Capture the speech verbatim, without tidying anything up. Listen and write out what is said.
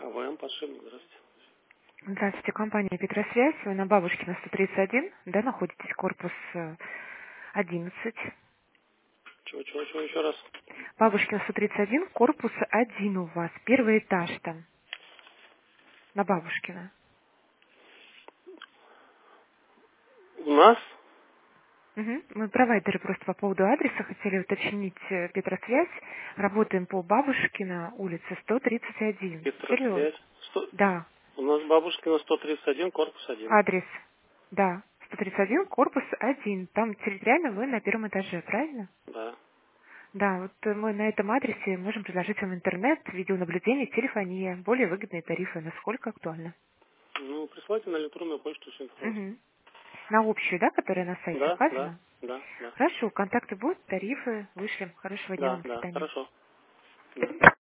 АВМ, подшипник, здравствуйте. Здравствуйте, компания «Петросвязь». Вы на Бабушкина сто тридцать один, да, находитесь, корпус э, одиннадцать. Чего, чего, чего, еще раз? Бабушкина сто тридцать один, корпус один у вас, первый этаж там, на Бабушкина. У нас? Мгм. Мы провайдеры просто по поводу адреса хотели уточнить э, Петросвязь. Работаем по Бабушкина, улица сто тридцать один. Хотели... Петросвязь. Сто... Да, У нас Бабушкина сто тридцать один, корпус один. адрес. Да, сто тридцать один, корпус один. Там территориально вы на первом этаже, правильно? Да. Да, вот э, мы на этом адресе можем предложить вам интернет, видеонаблюдение, телефония, более выгодные тарифы, насколько актуально. Ну, присылайте на электронную почту всю информацию. Мгм. На общую, да, которая на сайте Да, да, указана? да, да. Хорошо, контакты будут, тарифы, вышлем. Хорошего дня Да, вам, до да, свидания. хорошо. Да.